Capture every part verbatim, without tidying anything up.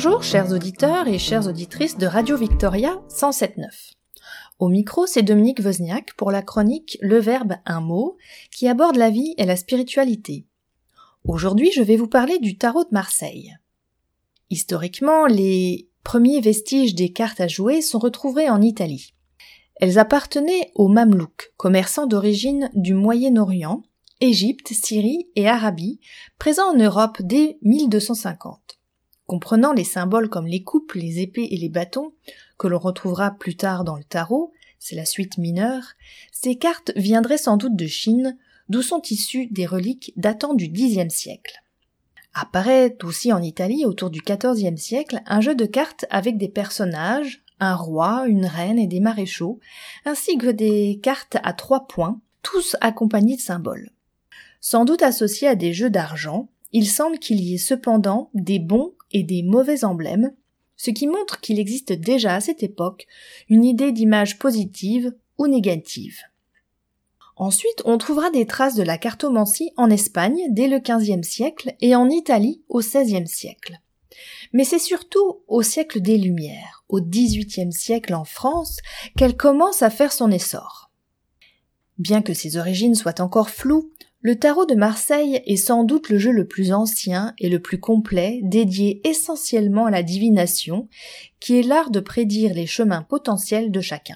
Bonjour chers auditeurs et chères auditrices de Radio Victoria cent sept neuf. Au micro, c'est Dominique Wozniak pour la chronique Le Verbe un mot qui aborde la vie et la spiritualité. Aujourd'hui, je vais vous parler du tarot de Marseille. Historiquement, les premiers vestiges des cartes à jouer sont retrouvés en Italie. Elles appartenaient aux Mamelouks, commerçants d'origine du Moyen-Orient, Égypte, Syrie et Arabie, présents en Europe dès mille deux cent cinquante. Comprenant les symboles comme les coupes, les épées et les bâtons, que l'on retrouvera plus tard dans le tarot, c'est la suite mineure, ces cartes viendraient sans doute de Chine, d'où sont issues des reliques datant du dixième siècle. Apparaît aussi en Italie autour du quatorzième siècle un jeu de cartes avec des personnages, un roi, une reine et des maréchaux, ainsi que des cartes à trois points, tous accompagnés de symboles. Sans doute associés à des jeux d'argent, il semble qu'il y ait cependant des bons et des mauvais emblèmes, ce qui montre qu'il existe déjà à cette époque une idée d'image positive ou négative. Ensuite, on trouvera des traces de la cartomancie en Espagne dès le quinzième siècle et en Italie au seizième siècle. Mais c'est surtout au siècle des Lumières, au dix-huitième siècle en France, qu'elle commence à faire son essor. Bien que ses origines soient encore floues, le tarot de Marseille est sans doute le jeu le plus ancien et le plus complet, dédié essentiellement à la divination, qui est l'art de prédire les chemins potentiels de chacun.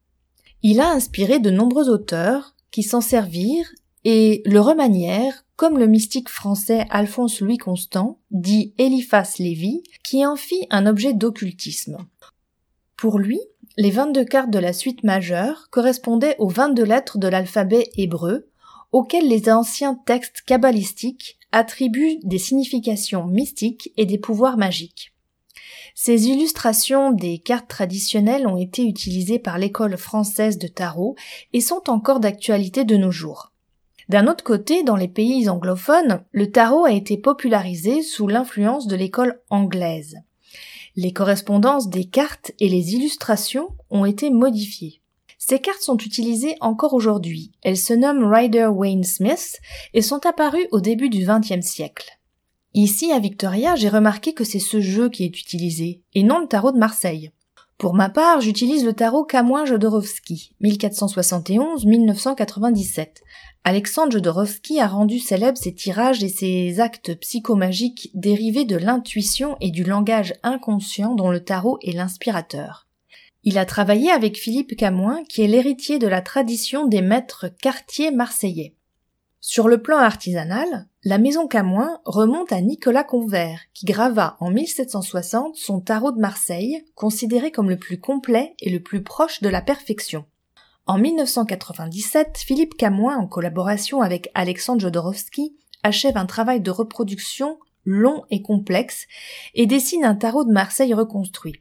Il a inspiré de nombreux auteurs qui s'en servirent et le remanièrent, comme le mystique français Alphonse Louis Constant, dit Eliphas Lévy, qui en fit un objet d'occultisme. Pour lui, les vingt-deux cartes de la suite majeure correspondaient aux vingt-deux lettres de l'alphabet hébreu, auxquelles les anciens textes kabbalistiques attribuent des significations mystiques et des pouvoirs magiques. Ces illustrations des cartes traditionnelles ont été utilisées par l'école française de tarot et sont encore d'actualité de nos jours. D'un autre côté, dans les pays anglophones, le tarot a été popularisé sous l'influence de l'école anglaise. Les correspondances des cartes et les illustrations ont été modifiées. Ces cartes sont utilisées encore aujourd'hui. Elles se nomment Rider-Waite-Smith et sont apparues au début du vingtième siècle. Ici, à Victoria, j'ai remarqué que c'est ce jeu qui est utilisé, et non le tarot de Marseille. Pour ma part, j'utilise le tarot Camoin-Jodorowsky, mille quatre cent soixante et onze à mille neuf cent quatre-vingt-dix-sept. Alexandre Jodorowsky a rendu célèbres ses tirages et ses actes psychomagiques dérivés de l'intuition et du langage inconscient dont le tarot est l'inspirateur. Il a travaillé avec Philippe Camoin, qui est l'héritier de la tradition des maîtres quartiers marseillais. Sur le plan artisanal, la maison Camoin remonte à Nicolas Convert, qui grava en mille sept cent soixante son tarot de Marseille, considéré comme le plus complet et le plus proche de la perfection. En mille neuf cent quatre-vingt-dix-sept, Philippe Camoin, en collaboration avec Alexandre Jodorowsky, achève un travail de reproduction long et complexe et dessine un tarot de Marseille reconstruit.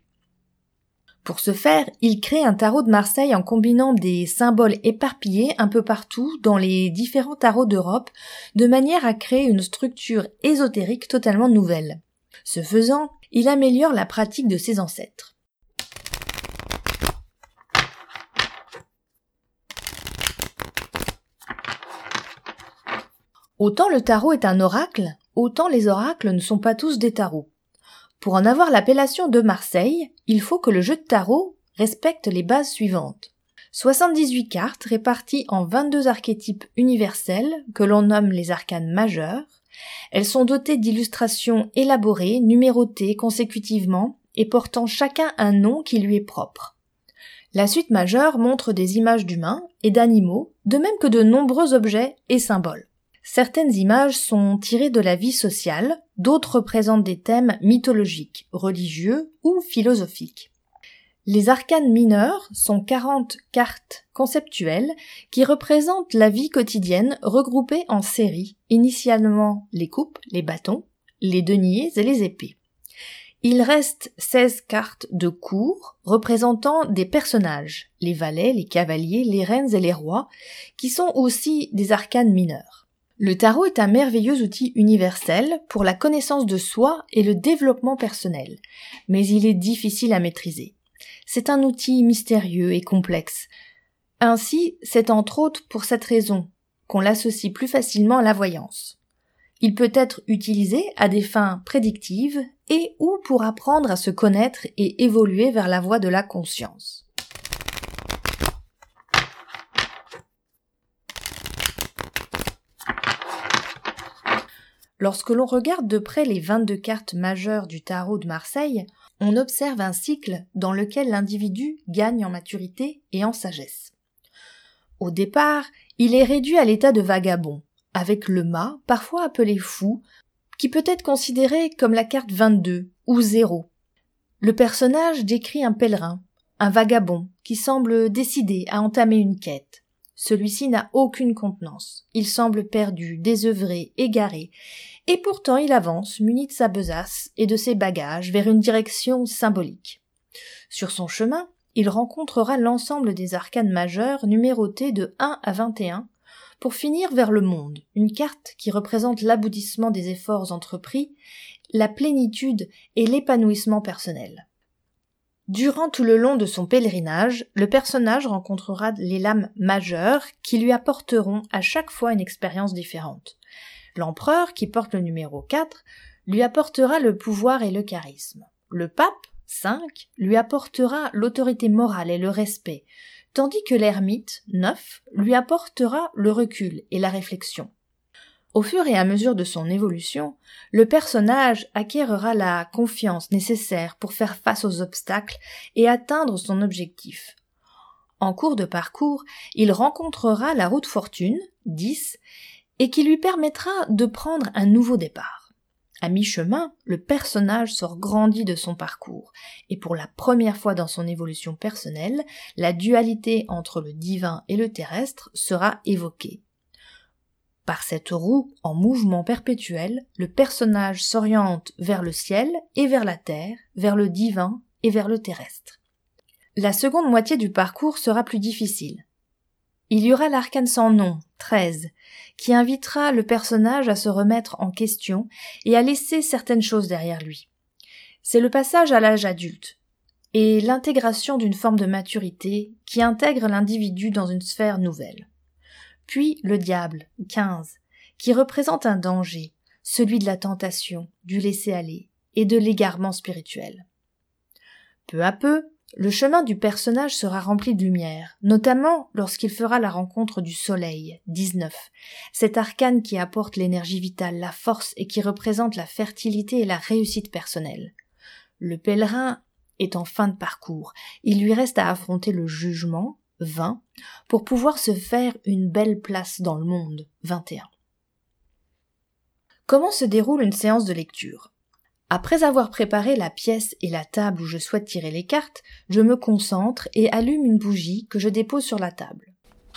Pour ce faire, il crée un tarot de Marseille en combinant des symboles éparpillés un peu partout dans les différents tarots d'Europe, de manière à créer une structure ésotérique totalement nouvelle. Ce faisant, il améliore la pratique de ses ancêtres. Autant le tarot est un oracle, autant les oracles ne sont pas tous des tarots. Pour en avoir l'appellation de Marseille, il faut que le jeu de tarot respecte les bases suivantes. soixante-dix-huit cartes réparties en vingt-deux archétypes universels que l'on nomme les arcanes majeurs. Elles sont dotées d'illustrations élaborées, numérotées consécutivement et portant chacun un nom qui lui est propre. La suite majeure montre des images d'humains et d'animaux, de même que de nombreux objets et symboles. Certaines images sont tirées de la vie sociale, d'autres représentent des thèmes mythologiques, religieux ou philosophiques. Les arcanes mineures sont quarante cartes conceptuelles qui représentent la vie quotidienne regroupées en séries, initialement les coupes, les bâtons, les deniers et les épées. Il reste seize cartes de cour représentant des personnages, les valets, les cavaliers, les reines et les rois, qui sont aussi des arcanes mineures. Le tarot est un merveilleux outil universel pour la connaissance de soi et le développement personnel, mais il est difficile à maîtriser. C'est un outil mystérieux et complexe. Ainsi, c'est entre autres pour cette raison qu'on l'associe plus facilement à la voyance. Il peut être utilisé à des fins prédictives et ou pour apprendre à se connaître et évoluer vers la voie de la conscience. Lorsque l'on regarde de près les vingt-deux cartes majeures du tarot de Marseille, on observe un cycle dans lequel l'individu gagne en maturité et en sagesse. Au départ, il est réduit à l'état de vagabond, avec le mât, parfois appelé fou, qui peut être considéré comme la carte vingt-deux ou zéro. Le personnage décrit un pèlerin, un vagabond, qui semble décidé à entamer une quête. Celui-ci n'a aucune contenance. Il semble perdu, désœuvré, égaré, et pourtant il avance, muni de sa besace et de ses bagages, vers une direction symbolique. Sur son chemin, il rencontrera l'ensemble des arcanes majeures numérotées de un à vingt et un, pour finir vers le monde, une carte qui représente l'aboutissement des efforts entrepris, la plénitude et l'épanouissement personnel. Durant tout le long de son pèlerinage, le personnage rencontrera les lames majeures qui lui apporteront à chaque fois une expérience différente. L'empereur, qui porte le numéro quatre, lui apportera le pouvoir et le charisme. Le pape, cinq, lui apportera l'autorité morale et le respect, tandis que l'ermite, neuf, lui apportera le recul et la réflexion. Au fur et à mesure de son évolution, le personnage acquérera la confiance nécessaire pour faire face aux obstacles et atteindre son objectif. En cours de parcours, il rencontrera la route fortune, dix, et qui lui permettra de prendre un nouveau départ. À mi-chemin, le personnage sort grandi de son parcours, et pour la première fois dans son évolution personnelle, la dualité entre le divin et le terrestre sera évoquée. Par cette roue en mouvement perpétuel, le personnage s'oriente vers le ciel et vers la terre, vers le divin et vers le terrestre. La seconde moitié du parcours sera plus difficile. Il y aura l'arcane sans nom, treize, qui invitera le personnage à se remettre en question et à laisser certaines choses derrière lui. C'est le passage à l'âge adulte et l'intégration d'une forme de maturité qui intègre l'individu dans une sphère nouvelle. Puis le diable, quinze, qui représente un danger, celui de la tentation, du laisser-aller et de l'égarement spirituel. Peu à peu, le chemin du personnage sera rempli de lumière, notamment lorsqu'il fera la rencontre du soleil, dix-neuf, cet arcane qui apporte l'énergie vitale, la force et qui représente la fertilité et la réussite personnelle. Le pèlerin est en fin de parcours, il lui reste à affronter le jugement, vingt, pour pouvoir se faire une belle place dans le monde, vingt et un. Comment se déroule une séance de lecture ? Après avoir préparé la pièce et la table où je souhaite tirer les cartes, je me concentre et allume une bougie que je dépose sur la table.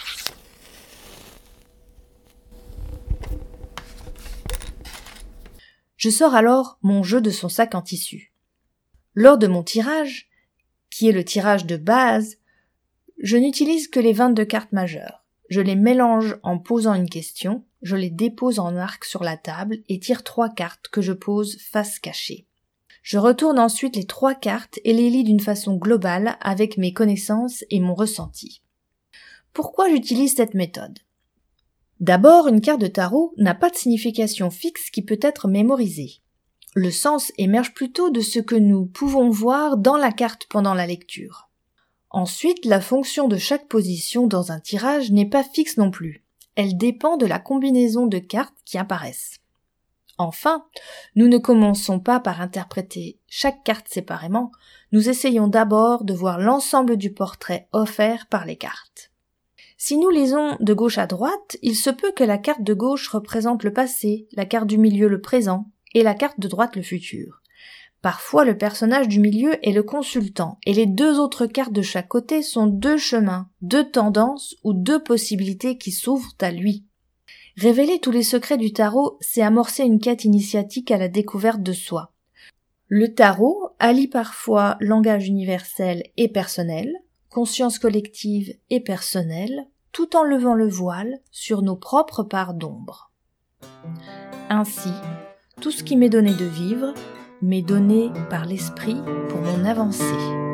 Je sors alors mon jeu de son sac en tissu. Lors de mon tirage, qui est le tirage de base, je n'utilise que les vingt-deux cartes majeures. Je les mélange en posant une question, je les dépose en arc sur la table et tire trois cartes que je pose face cachée. Je retourne ensuite les trois cartes et les lis d'une façon globale avec mes connaissances et mon ressenti. Pourquoi j'utilise cette méthode ? D'abord, une carte de tarot n'a pas de signification fixe qui peut être mémorisée. Le sens émerge plutôt de ce que nous pouvons voir dans la carte pendant la lecture. Ensuite, la fonction de chaque position dans un tirage n'est pas fixe non plus. Elle dépend de la combinaison de cartes qui apparaissent. Enfin, nous ne commençons pas par interpréter chaque carte séparément, nous essayons d'abord de voir l'ensemble du portrait offert par les cartes. Si nous lisons de gauche à droite, il se peut que la carte de gauche représente le passé, la carte du milieu le présent et la carte de droite le futur. Parfois, le personnage du milieu est le consultant, et les deux autres cartes de chaque côté sont deux chemins, deux tendances ou deux possibilités qui s'ouvrent à lui. Révéler tous les secrets du tarot, c'est amorcer une quête initiatique à la découverte de soi. Le tarot allie parfois langage universel et personnel, conscience collective et personnelle, tout en levant le voile sur nos propres parts d'ombre. Ainsi, tout ce qui m'est donné de vivre m'est donné par l'esprit pour mon avancée.